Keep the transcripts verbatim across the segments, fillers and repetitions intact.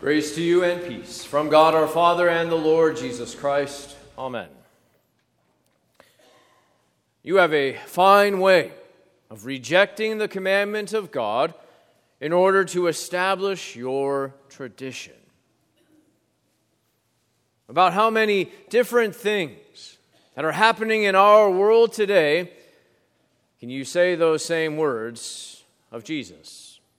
Grace to you and peace from God our Father and the Lord Jesus Christ. Amen. You have a fine way of rejecting the commandment of God in order to establish your tradition. About how many different things that are happening in our world today can you say those same words of Jesus?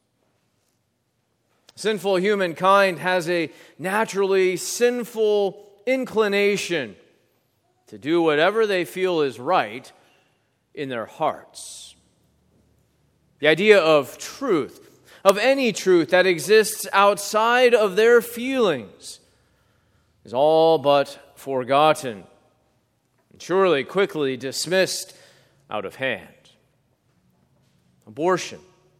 Sinful humankind has a naturally sinful inclination to do whatever they feel is right in their hearts. The idea of truth, of any truth that exists outside of their feelings, is all but forgotten and surely quickly dismissed out of hand. Abortion,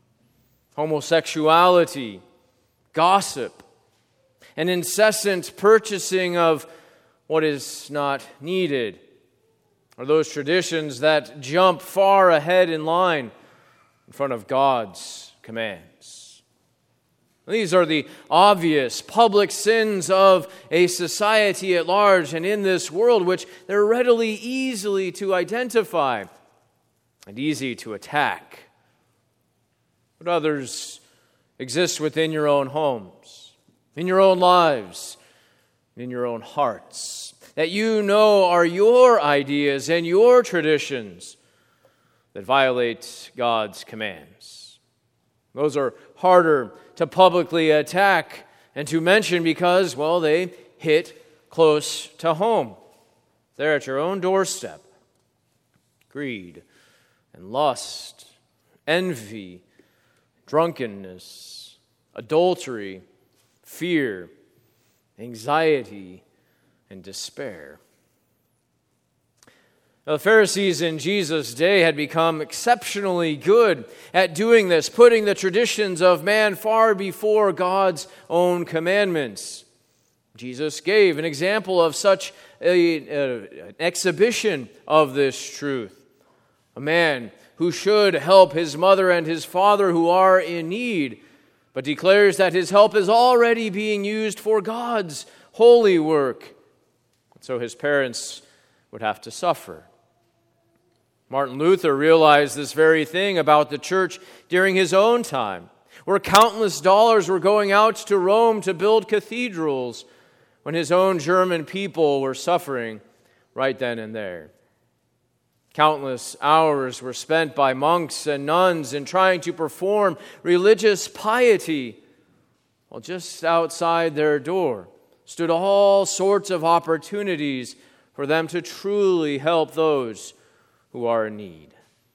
homosexuality, gossip, and incessant purchasing of what is not needed are those traditions that jump far ahead in line in front of God's commands. These are the obvious public sins of a society at large and in this world, which they're readily easily to identify and easy to attack. But others exist within your own homes, in your own lives, in your own hearts, that you know are your ideas and your traditions that violate God's commands. Those are harder to publicly attack and to mention because, well, they hit close to home. They're at your own doorstep. Greed and lust, envy, drunkenness, adultery, fear, anxiety, and despair. Now, the Pharisees in Jesus' day had become exceptionally good at doing this, putting the traditions of man far before God's own commandments. Jesus gave an example of such a, a, an exhibition of this truth. A man who should help his mother and his father who are in need, but declares that his help is already being used for God's holy work. So his parents would have to suffer. Martin Luther realized this very thing about the church during his own time, where countless dollars were going out to Rome to build cathedrals when his own German people were suffering right then and there. Countless hours were spent by monks and nuns in trying to perform religious piety, while just outside their door stood all sorts of opportunities for them to truly help those who are in need.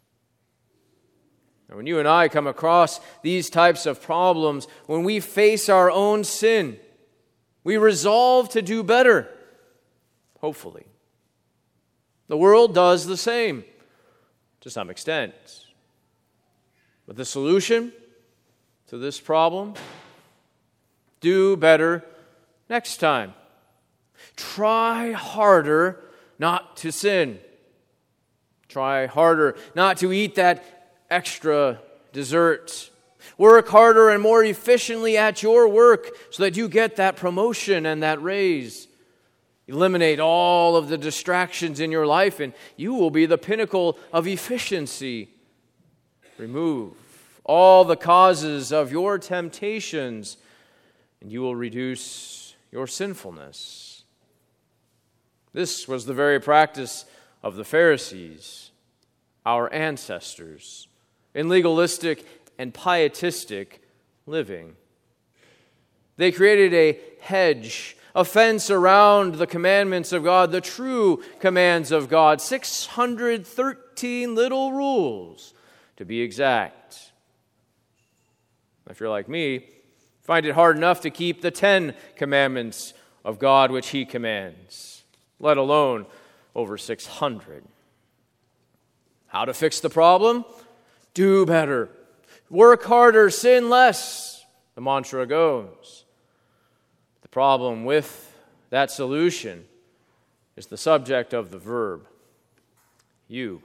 Now, when you and I come across these types of problems, when we face our own sin, we resolve to do better, hopefully. The world does the same, to some extent. But the solution to this problem? Do better next time. Try harder not to sin. Try harder not to eat that extra dessert. Work harder and more efficiently at your work so that you get that promotion and that raise. Eliminate all of the distractions in your life and you will be the pinnacle of efficiency. Remove all the causes of your temptations and you will reduce your sinfulness. This was the very practice of the Pharisees, our ancestors, in legalistic and pietistic living. They created a hedge, a fence around the commandments of God, the true commands of God, six hundred thirteen little rules to be exact. If you're like me, find it hard enough to keep the ten commandments of God which He commands, let alone over six hundred. How to fix the problem? Do better. Work harder, sin less, the mantra goes. The problem with that solution is the subject of the verb. You.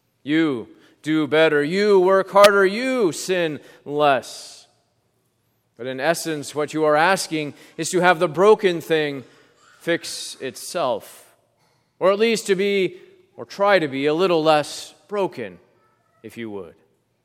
You do better. You work harder. You sin less. But in essence, what you are asking is to have the broken thing fix itself, or at least to be, or try to be, a little less broken, if you would.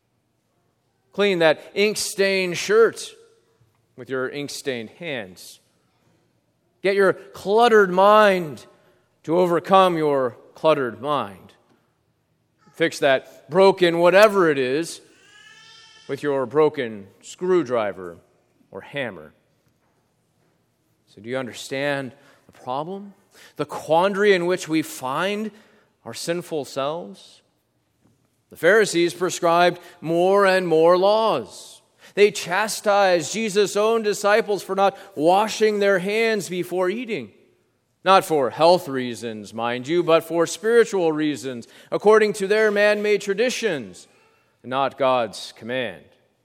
Clean that ink-stained shirt with your ink-stained hands. Get your cluttered mind to overcome your cluttered mind. Fix that broken whatever it is with your broken screwdriver or hammer. So do you understand the problem? The quandary in which we find our sinful selves? The Pharisees prescribed more and more laws. They chastised Jesus' own disciples for not washing their hands before eating. Not for health reasons, mind you, but for spiritual reasons, according to their man-made traditions, not God's command.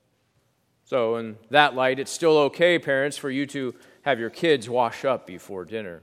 So in that light, it's still okay, parents, for you to have your kids wash up before dinner.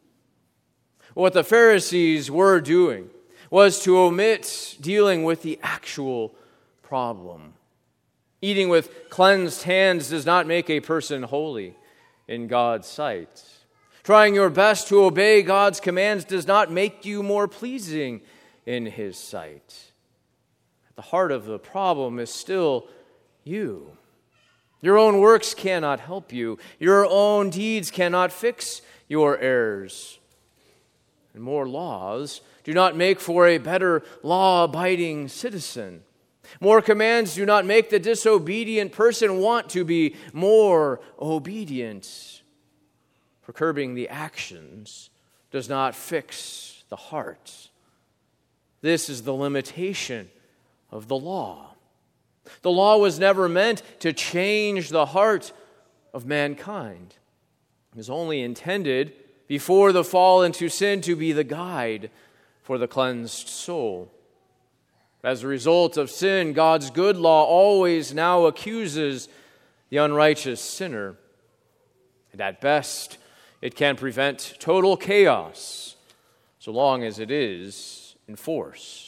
What the Pharisees were doing was to omit dealing with the actual problem. Eating with cleansed hands does not make a person holy in God's sight. Trying your best to obey God's commands does not make you more pleasing in His sight. At the heart of the problem is still you. Your own works cannot help you. Your own deeds cannot fix your errors. And more laws do not make for a better law-abiding citizen. More commands do not make the disobedient person want to be more obedient. For curbing the actions does not fix the heart. This is the limitation of the law. The law was never meant to change the heart of mankind. It was only intended, before the fall into sin, to be the guide for the cleansed soul. As a result of sin, God's good law always now accuses the unrighteous sinner. And at best, it can prevent total chaos, so long as it is enforced.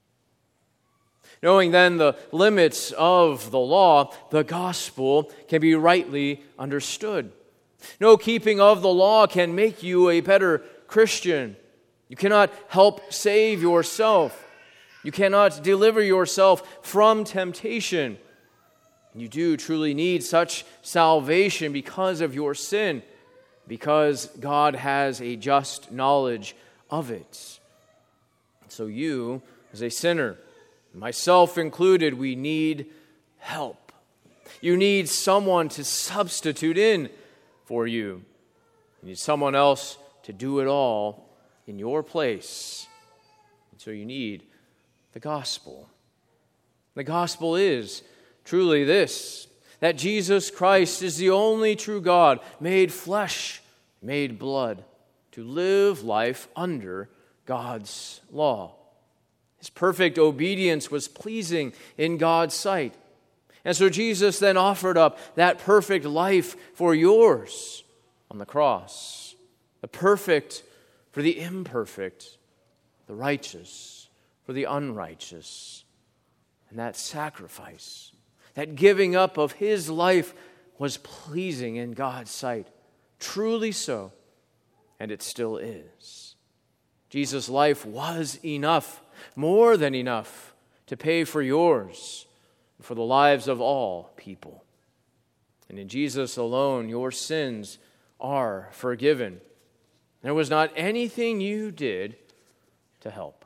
Knowing then the limits of the law, the gospel can be rightly understood. No keeping of the law can make you a better Christian. You cannot help save yourself. You cannot deliver yourself from temptation. You do truly need such salvation because of your sin, because God has a just knowledge of it. So you, as a sinner, myself included, we need help. You need someone to substitute in for you. You need someone else to do it all in your place. And so you need the gospel. The gospel is truly this, that Jesus Christ is the only true God, made flesh, made blood, to live life under God's law. His perfect obedience was pleasing in God's sight. And so Jesus then offered up that perfect life for yours on the cross. The perfect for the imperfect, the righteous for the unrighteous. And that sacrifice, that giving up of His life was pleasing in God's sight. Truly so, and it still is. Jesus' life was enough, more than enough, to pay for yours and for the lives of all people. And in Jesus alone, your sins are forgiven. There was not anything you did to help.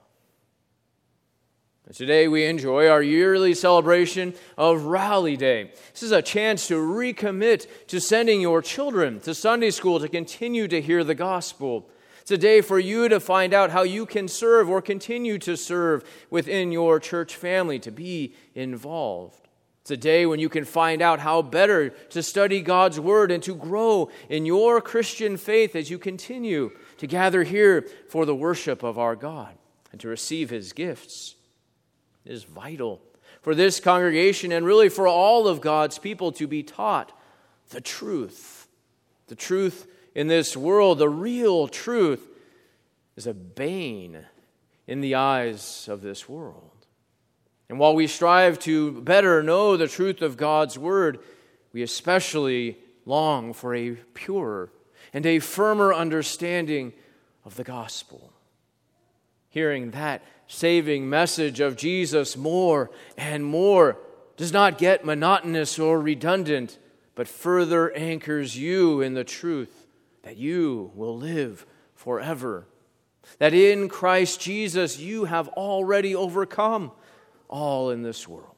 And today we enjoy our yearly celebration of Rally Day. This is a chance to recommit to sending your children to Sunday school to continue to hear the gospel. It's a day for you to find out how you can serve or continue to serve within your church family, to be involved. It's a day when you can find out how better to study God's Word and to grow in your Christian faith as you continue to gather here for the worship of our God and to receive His gifts. It is vital for this congregation and really for all of God's people to be taught the truth. The truth in this world, the real truth, is a bane in the eyes of this world. And while we strive to better know the truth of God's Word, we especially long for a purer and a firmer understanding of the gospel. Hearing that saving message of Jesus more and more does not get monotonous or redundant, but further anchors you in the truth that you will live forever. That in Christ Jesus you have already overcome all in this world.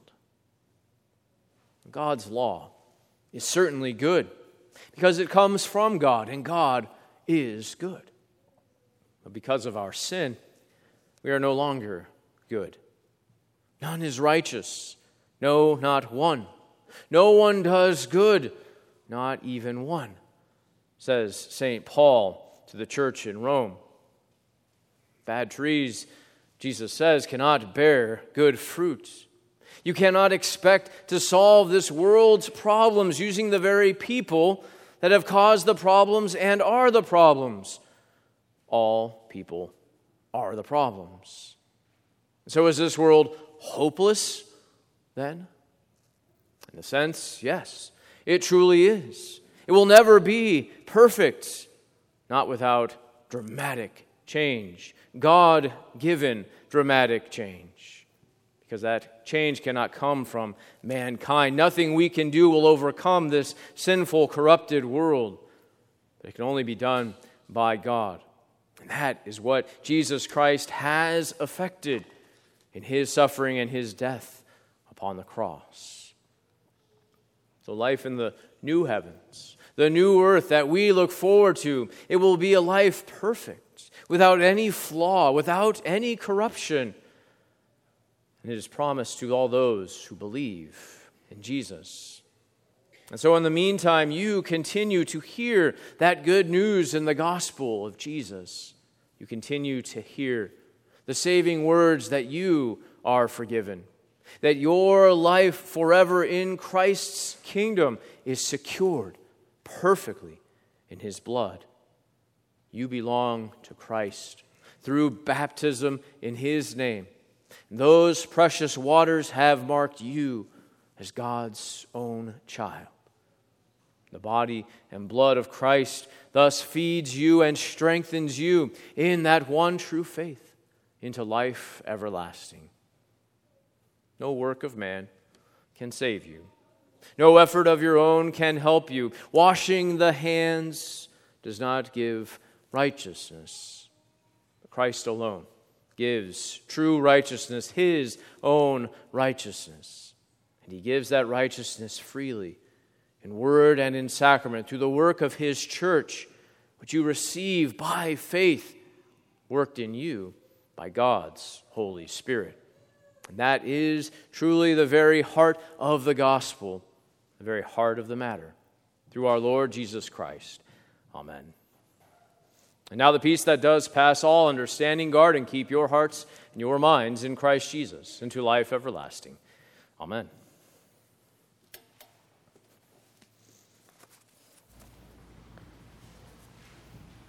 God's law is certainly good because it comes from God, and God is good. But because of our sin, we are no longer good. None is righteous, no, not one. No one does good, not even one, says Saint Paul to the church in Rome. Bad trees, Jesus says, cannot bear good fruit. You cannot expect to solve this world's problems using the very people that have caused the problems and are the problems. All people are the problems. So is this world hopeless then? In a sense, yes, it truly is. It will never be perfect, not without dramatic change, God-given dramatic change, because that change cannot come from mankind. Nothing we can do will overcome this sinful, corrupted world, but it can only be done by God. And that is what Jesus Christ has effected in his suffering and his death upon the cross. So life in the new heavens, the new earth that we look forward to, it will be a life perfect, without any flaw, without any corruption. And it is promised to all those who believe in Jesus. And so in the meantime, you continue to hear that good news in the gospel of Jesus. You continue to hear the saving words that you are forgiven, that your life forever in Christ's kingdom is secured perfectly in his blood. You belong to Christ through baptism in his name. Those precious waters have marked you as God's own child. The body and blood of Christ thus feeds you and strengthens you in that one true faith into life everlasting. No work of man can save you. No effort of your own can help you. Washing the hands does not give righteousness. But Christ alone gives true righteousness, his own righteousness. And he gives that righteousness freely in word and in sacrament through the work of his church, which you receive by faith, worked in you by God's Holy Spirit. And that is truly the very heart of the gospel, the very heart of the matter, through our Lord Jesus Christ. Amen. And now the peace that does pass all understanding, guard and keep your hearts and your minds in Christ Jesus into life everlasting. Amen.